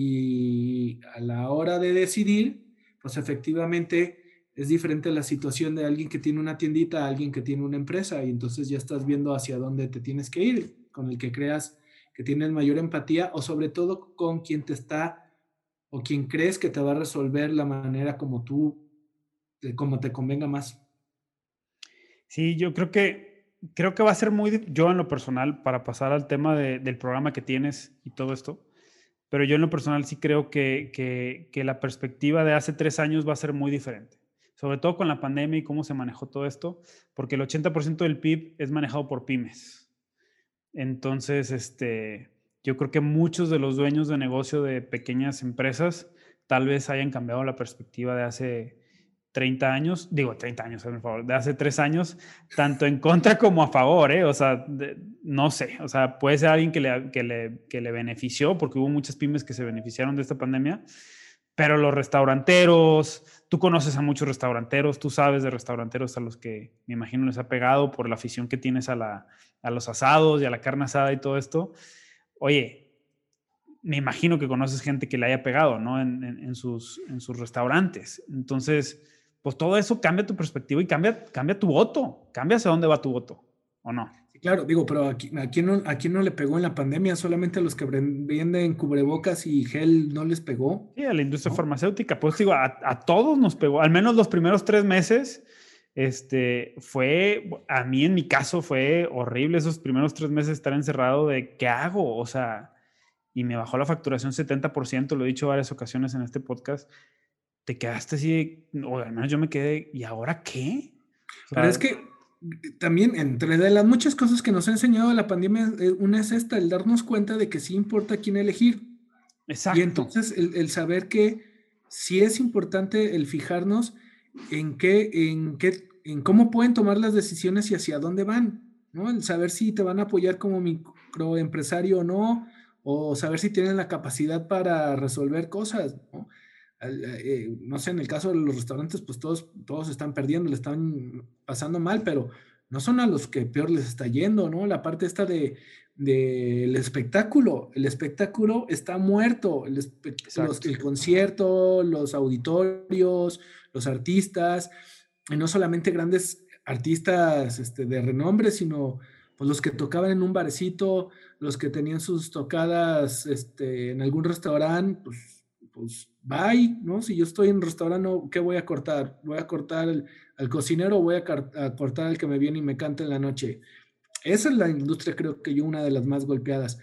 y a la hora de decidir, pues efectivamente es diferente la situación de alguien que tiene una tiendita a alguien que tiene una empresa y entonces ya estás viendo hacia dónde te tienes que ir, con el que creas que tienes mayor empatía o sobre todo con quien te está o quien crees que te va a resolver la manera como te convenga más. Sí, yo creo que va a ser yo en lo personal, para pasar al tema del programa que tienes y todo esto, pero yo en lo personal sí creo que la perspectiva de hace 3 años va a ser muy diferente, sobre todo con la pandemia y cómo se manejó todo esto, porque el 80% del PIB es manejado por pymes. Entonces, yo creo que muchos de los dueños de negocio de pequeñas empresas tal vez hayan cambiado la perspectiva de hace 30 años, digo 30 años, hazme el favor, de hace 3 años, tanto en contra como a favor, ¿eh? O sea, no sé, o sea, puede ser alguien que le benefició, porque hubo muchas pymes que se beneficiaron de esta pandemia, pero los restauranteros, tú conoces a muchos restauranteros, tú sabes de restauranteros a los que me imagino les ha pegado por la afición que tienes a los asados y a la carne asada y todo esto. Oye, me imagino que conoces gente que le haya pegado, ¿no? En sus restaurantes. Entonces, pues todo eso cambia tu perspectiva y cambia tu voto, cambia hacia dónde va tu voto, ¿o no? Claro, digo, pero ¿a quién no le pegó en la pandemia? Solamente a los que venden cubrebocas y gel no les pegó, Sí, a la industria ¿no? farmacéutica. Pues digo, a todos nos pegó, al menos los primeros 3 meses. A mí en mi caso fue horrible esos primeros 3 meses estar encerrado de ¿qué hago? O sea, y me bajó la facturación 70%, lo he dicho varias ocasiones en este podcast. Te quedaste así, o al menos yo me quedé, ¿y ahora qué? O Pero es sea, que también entre de las muchas cosas que nos ha enseñado la pandemia, una es esta, el darnos cuenta de que sí importa quién elegir. Y exacto, entonces el saber que sí es importante el fijarnos en cómo pueden tomar las decisiones y hacia dónde van, ¿no? El saber si te van a apoyar como microempresario o no, o saber si tienen la capacidad para resolver cosas, ¿no? No sé, en el caso de los restaurantes, pues todos están perdiendo, le están pasando mal, pero no son a los que peor les está yendo, ¿no? La parte esta del espectáculo. El espectáculo está muerto. exacto. El concierto, los auditorios, los artistas, y no solamente grandes artistas de renombre, sino pues, los que tocaban en un barecito, los que tenían sus tocadas en algún restaurante, pues bye, ¿no? Si yo estoy en un restaurante, ¿qué voy a cortar? ¿Voy a cortar al cocinero o voy a cortar al que me viene y me canta en la noche? Esa es la industria, creo que yo, una de las más golpeadas,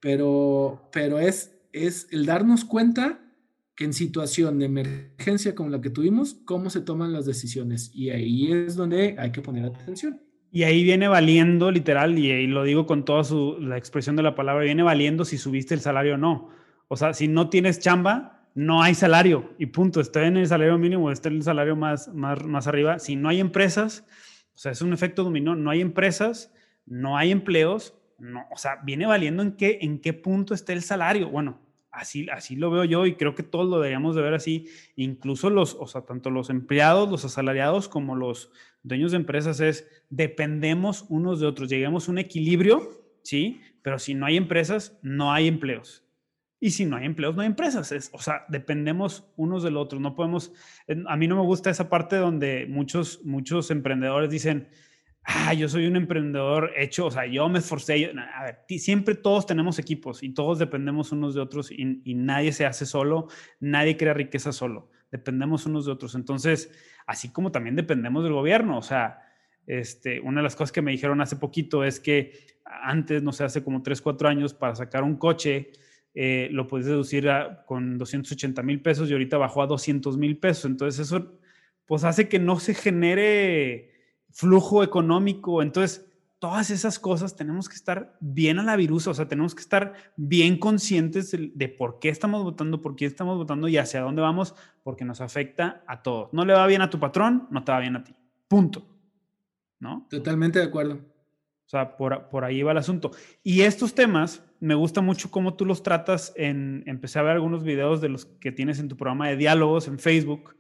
pero es el darnos cuenta que en situación de emergencia como la que tuvimos, cómo se toman las decisiones. Y ahí es donde hay que poner atención. Y ahí viene valiendo, literal, y lo digo con toda la expresión de la palabra, viene valiendo si subiste el salario o no. O sea, si no tienes chamba, no hay salario y punto. Está en el salario mínimo, está en el salario más arriba. Si no hay empresas, o sea, es un efecto dominó. No hay empresas, no hay empleos, no, o sea, viene valiendo en qué punto está el salario. Bueno, así lo veo yo y creo que todos lo deberíamos de ver así. Incluso o sea, tanto los empleados, los asalariados como los dueños de empresas dependemos unos de otros, lleguemos a un equilibrio, ¿sí? Pero si no hay empresas, no hay empleos. Y si no hay empleos, no hay empresas. O sea, dependemos unos del otro. No podemos, a mí no me gusta esa parte donde muchos emprendedores dicen, yo soy un emprendedor hecho, o sea, yo me esforcé. A ver, siempre todos tenemos equipos y todos dependemos unos de otros y nadie se hace solo, nadie crea riqueza solo, dependemos unos de otros. Entonces, así como también dependemos del gobierno, o sea, una de las cosas que me dijeron hace poquito es que antes, no sé, hace como 3, 4 años, para sacar un coche, lo puedes deducir con 280,000 pesos y ahorita bajó a 200,000 pesos. Entonces eso pues hace que no se genere flujo económico. Entonces todas esas cosas tenemos que estar bien a la virusa, o sea, tenemos que estar bien conscientes de por qué estamos votando y hacia dónde vamos, porque nos afecta a todos. No le va bien a tu patrón, no te va bien a ti. Punto. ¿No? Totalmente de acuerdo. O sea, por ahí va el asunto. Y estos temas, me gusta mucho cómo tú los tratas. Empecé a ver algunos videos de los que tienes en tu programa de diálogos en Facebook,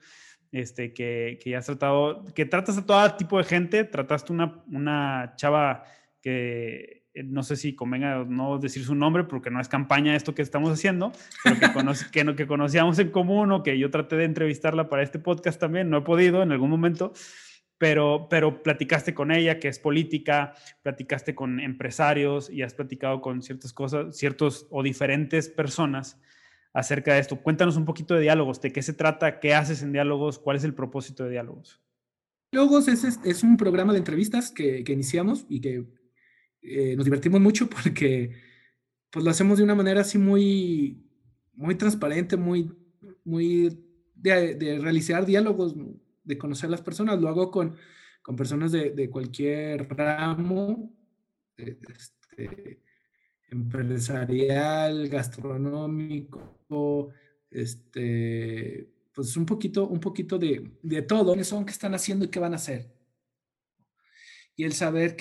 que ya has tratado, que tratas a todo tipo de gente. Trataste una chava que no sé si convenga no decir su nombre porque no es campaña esto que estamos haciendo, pero que conocíamos en común o que yo traté de entrevistarla para este podcast también. No he podido en algún momento. Pero platicaste con ella, que es política, platicaste con empresarios y has platicado con ciertas cosas, ciertos o diferentes personas acerca de esto. Cuéntanos un poquito de diálogos, de qué se trata, qué haces en diálogos, cuál es el propósito de diálogos. Logos es un programa de entrevistas que iniciamos y que nos divertimos mucho porque pues lo hacemos de una manera así muy, muy transparente, muy de realizar diálogos, de conocer a las personas. Lo hago con personas de cualquier ramo, este, empresarial, gastronómico, pues un poquito de todo. ¿Qué son? ¿Qué están haciendo y qué van a hacer? Y el saber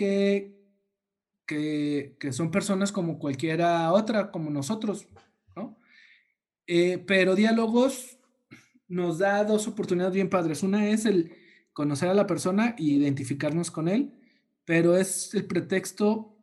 que son personas como cualquiera otra, como nosotros, ¿no? Pero diálogos nos da dos oportunidades bien padres. Una es el conocer a la persona e identificarnos con él, pero es el pretexto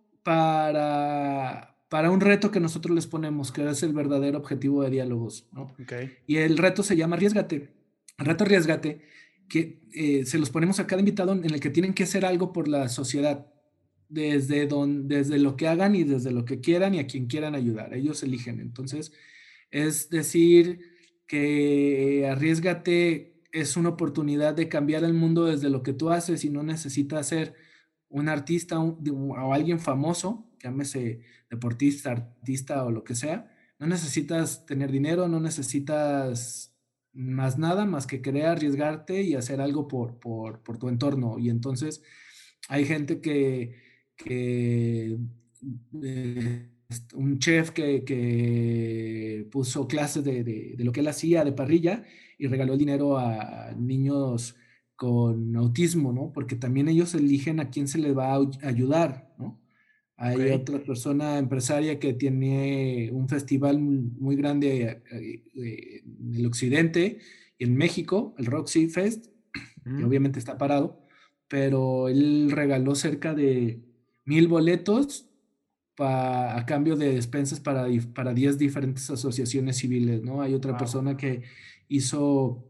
para un reto que nosotros les ponemos, que es el verdadero objetivo de diálogos, ¿no? Okay. Y el reto se llama Arriesgate. El reto Arriesgate, que se los ponemos a cada invitado en el que tienen que hacer algo por la sociedad, desde lo que hagan y desde lo que quieran y a quien quieran ayudar. Ellos eligen. Entonces, es decir, que arriesgate es una oportunidad de cambiar el mundo desde lo que tú haces y no necesitas ser un artista o alguien famoso, llámese deportista, artista o lo que sea. No necesitas tener dinero, no necesitas más nada más que querer arriesgarte y hacer algo por tu entorno. Y entonces hay gente que un chef que puso clases de lo que él hacía de parrilla y regaló el dinero a niños con autismo, ¿no? Porque también ellos eligen a quién se les va a ayudar, ¿no? Hay Okay. otra persona empresaria que tiene un festival muy grande en el occidente y en México, el Roxy Fest, que obviamente está parado, pero él regaló cerca de 1,000 boletos a cambio de despensas para 10 diferentes asociaciones civiles, ¿no? Hay otra Wow. persona hizo,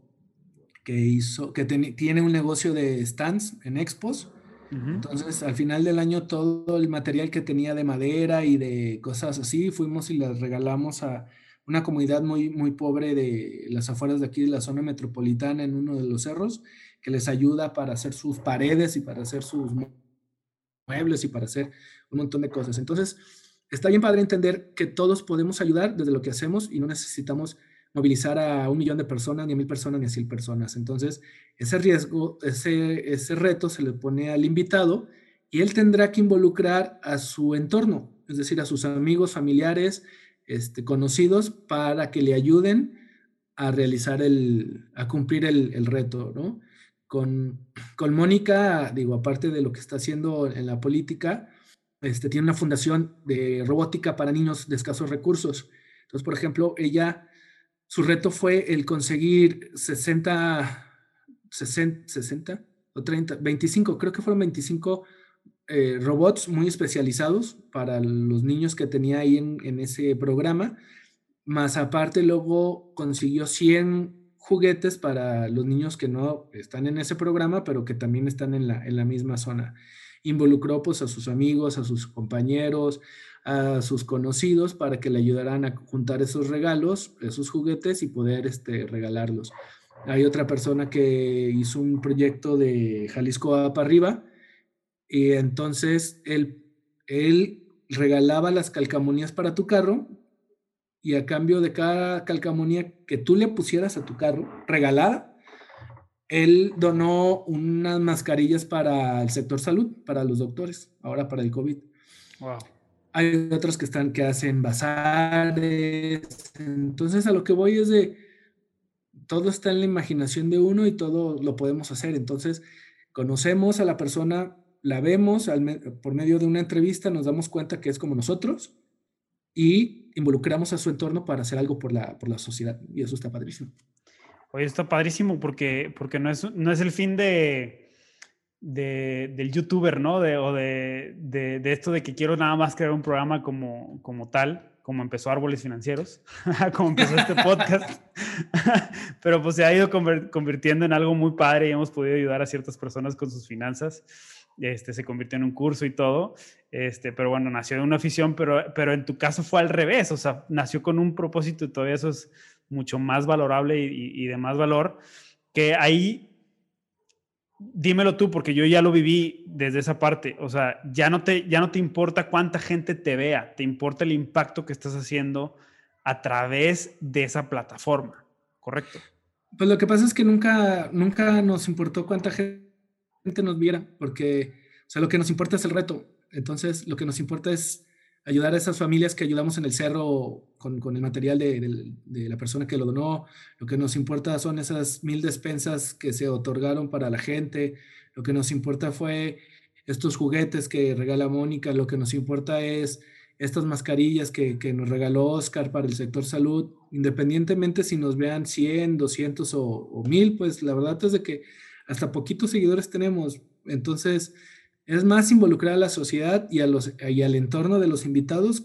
tiene un negocio de stands en expos. Entonces, al final del año, todo el material que tenía de madera y de cosas así, fuimos y las regalamos a una comunidad muy pobre de las afueras de aquí, de la zona metropolitana, en uno de los cerros, que les ayuda para hacer sus paredes y para hacer sus muebles y para hacer un montón de cosas. Entonces, está bien padre entender que todos podemos ayudar desde lo que hacemos y no necesitamos movilizar a 1 millón de personas, ni a 1,000 personas, ni a 100 personas. Entonces, ese riesgo, ese reto se le pone al invitado y él tendrá que involucrar a su entorno, es decir, a sus amigos, familiares, conocidos, para que le ayuden a realizar a cumplir el reto, ¿no? Con Mónica, digo, aparte de lo que está haciendo en la política, tiene una fundación de robótica para niños de escasos recursos. Entonces, por ejemplo, su reto fue el conseguir 60 o 30, 25, creo que fueron 25 robots muy especializados para los niños que tenía ahí en ese programa, más aparte luego consiguió 100 juguetes para los niños que no están en ese programa, pero que también están en la misma zona. Involucró pues a sus amigos, a sus compañeros, a sus conocidos para que le ayudaran a juntar esos regalos, esos juguetes y poder regalarlos. Hay otra persona que hizo un proyecto de Jalisco va para arriba y entonces él regalaba las calcamonías para tu carro y a cambio de cada calcamonía que tú le pusieras a tu carro, regalada, él donó unas mascarillas para el sector salud, para los doctores, ahora para el COVID. Wow. Hay otros que hacen bazares. Entonces, a lo que voy es todo está en la imaginación de uno y todo lo podemos hacer. Entonces, conocemos a la persona, la vemos por medio de una entrevista, nos damos cuenta que es como nosotros y involucramos a su entorno para hacer algo por la sociedad. Y eso está padrísimo. Oye, está padrísimo porque no es el fin del youtuber, ¿no? De esto de que quiero nada más crear un programa como tal, como empezó Árboles Financieros, como empezó este podcast, pero pues se ha ido convirtiendo en algo muy padre y hemos podido ayudar a ciertas personas con sus finanzas. Se convirtió en un curso y todo, pero bueno, nació de una afición, pero en tu caso fue al revés, o sea, nació con un propósito y todavía eso es mucho más valorable y de más valor, que ahí, dímelo tú, porque yo ya lo viví desde esa parte, o sea, ya no te importa cuánta gente te vea, te importa el impacto que estás haciendo a través de esa plataforma, ¿correcto? Pues lo que pasa es que nunca nos importó cuánta gente nos viera, porque, o sea, lo que nos importa es el reto. Entonces, lo que nos importa es ayudar a esas familias que ayudamos en el cerro con el material de la persona que lo donó. Lo que nos importa son esas 1,000 despensas que se otorgaron para la gente. Lo que nos importa fue estos juguetes que regala Mónica. Lo que nos importa es estas mascarillas que nos regaló Oscar para el sector salud, independientemente si nos vean 100, 200 o 1,000, pues la verdad es de que hasta poquitos seguidores tenemos. Entonces, es más involucrar a la sociedad y al entorno de los invitados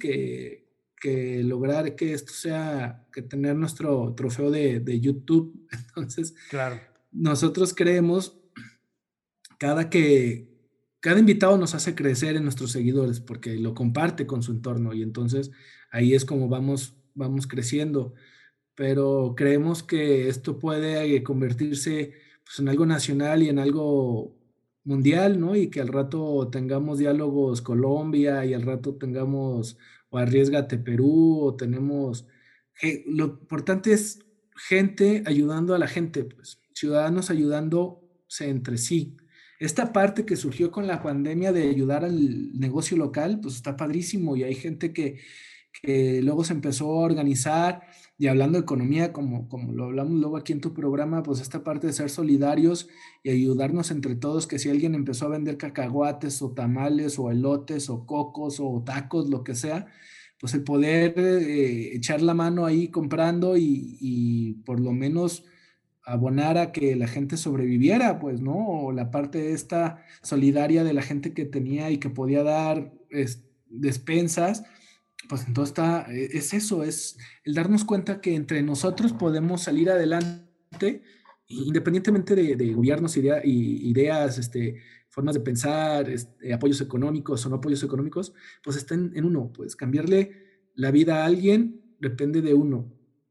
que lograr que esto sea, que tener nuestro trofeo de YouTube. Entonces, Claro. nosotros creemos cada que cada invitado nos hace crecer en nuestros seguidores porque lo comparte con su entorno y entonces ahí es como vamos creciendo. Pero creemos que esto puede convertirse pues, en algo nacional y en algo mundial, ¿no? Y que al rato tengamos diálogos Colombia y al rato tengamos o Arriésgate Perú o tenemos... Lo importante es gente ayudando a la gente, pues ciudadanos ayudándose entre sí. Esta parte que surgió con la pandemia de ayudar al negocio local, pues está padrísimo y hay gente que luego se empezó a organizar y hablando de economía, como lo hablamos luego aquí en tu programa, pues esta parte de ser solidarios y ayudarnos entre todos, que si alguien empezó a vender cacahuates o tamales o elotes o cocos o tacos, lo que sea, pues el poder echar la mano ahí comprando y por lo menos abonar a que la gente sobreviviera, pues, ¿no? O la parte esta solidaria de la gente que tenía y que podía dar despensas, pues entonces es eso, es el darnos cuenta que entre nosotros podemos salir adelante, independientemente de gobiernos, ideas, formas de pensar, apoyos económicos o no apoyos económicos, pues está en uno, pues cambiarle la vida a alguien depende de uno.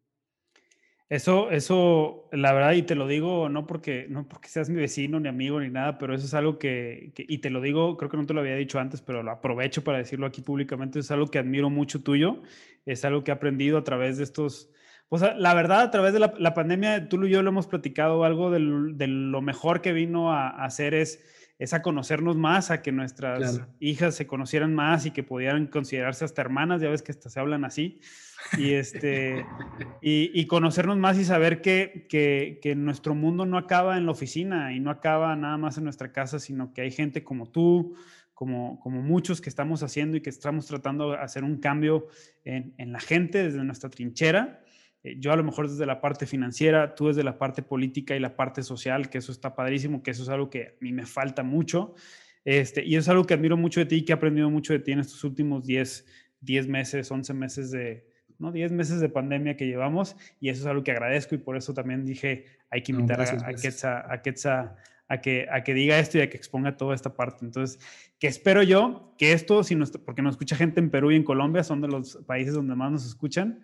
Eso, la verdad, y te lo digo no porque seas mi vecino, ni amigo, ni nada, pero eso es algo y te lo digo, creo que no te lo había dicho antes, pero lo aprovecho para decirlo aquí públicamente, es algo que admiro mucho tuyo, es algo que he aprendido a través de estos, pues la verdad, a través de la pandemia, tú y yo lo hemos platicado, algo de lo mejor que vino a hacer es a conocernos más, a que nuestras Claro. hijas se conocieran más y que pudieran considerarse hasta hermanas, ya ves que hasta se hablan así, y y conocernos más y saber que nuestro mundo no acaba en la oficina y no acaba nada más en nuestra casa, sino que hay gente como tú, como muchos que estamos haciendo y que estamos tratando de hacer un cambio en la gente desde nuestra trinchera. Yo a lo mejor desde la parte financiera, tú desde la parte política y la parte social, que eso está padrísimo, que eso es algo que a mí me falta mucho. Y es algo que admiro mucho de ti y que he aprendido mucho de ti en estos últimos 10 meses, 11 meses ¿no? 10 meses de pandemia que llevamos y eso es algo que agradezco y por eso también dije, hay que No, invitar gracias, a gracias. Quetza a que diga esto y a que exponga toda esta parte. Entonces, que espero yo que esto, porque nos escucha gente en Perú y en Colombia, son de los países donde más nos escuchan,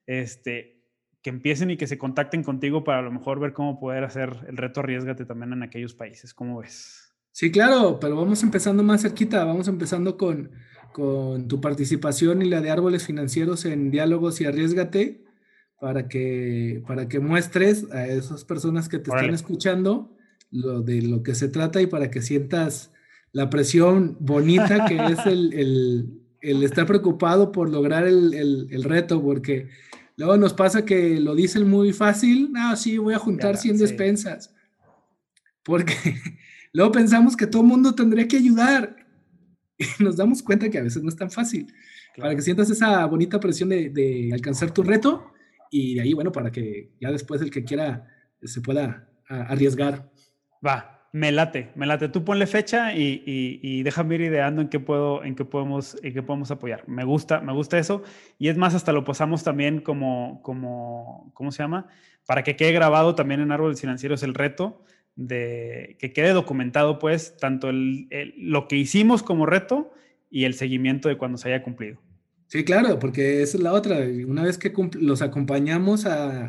que empiecen y que se contacten contigo para a lo mejor ver cómo poder hacer el reto Arriésgate también en aquellos países. ¿Cómo ves? Sí, claro, pero vamos empezando más cerquita, vamos empezando con tu participación y la de Árboles Financieros en Diálogos y Arriésgate para que muestres a esas personas que te están Órale. escuchando de lo que se trata y para que sientas la presión bonita que es el estar preocupado por lograr el reto, porque luego nos pasa que lo dicen muy fácil, no, sí, voy a juntar 100 Sí, despensas, porque luego pensamos que todo el mundo tendría que ayudar y nos damos cuenta que a veces no es tan fácil. Para que claro. sientas esa bonita presión de alcanzar tu reto y de ahí, bueno, para que ya después el que quiera se pueda arriesgar. Va, me late, me late. Tú ponle fecha y déjame ir ideando en qué podemos apoyar. Me gusta eso. Y es más, hasta lo pasamos también ¿cómo se llama? Para que quede grabado también en Árboles Financieros el reto de que quede documentado, pues, tanto lo que hicimos como reto y el seguimiento de cuando se haya cumplido. Sí, claro, porque esa es la otra. Una vez que los acompañamos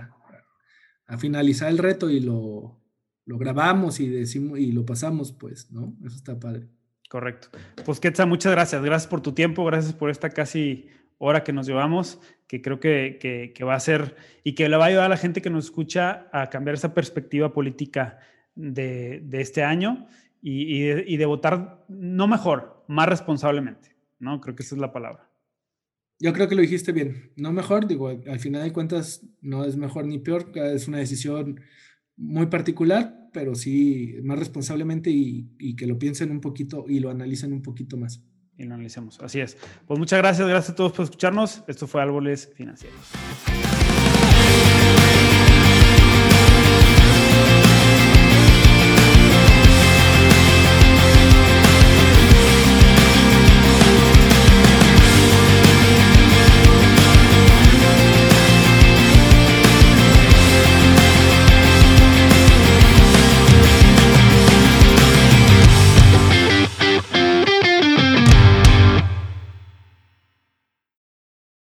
a finalizar el reto y lo grabamos y decimos y lo pasamos, pues, ¿no? Eso está padre. Correcto. Pues Quetzal, muchas gracias. Gracias por tu tiempo, gracias por esta casi hora que nos llevamos, que creo que va a ser y que le va a ayudar a la gente que nos escucha a cambiar esa perspectiva política de este año y de votar no mejor, más responsablemente, ¿no? Creo que esa es la palabra. Yo creo que lo dijiste bien. No mejor, digo, al final de cuentas no es mejor ni peor, es una decisión muy particular, pero sí más responsablemente y que lo piensen un poquito y lo analicen un poquito más. Y lo analicemos, así es. Pues muchas gracias a todos por escucharnos. Esto fue Árboles Financieros.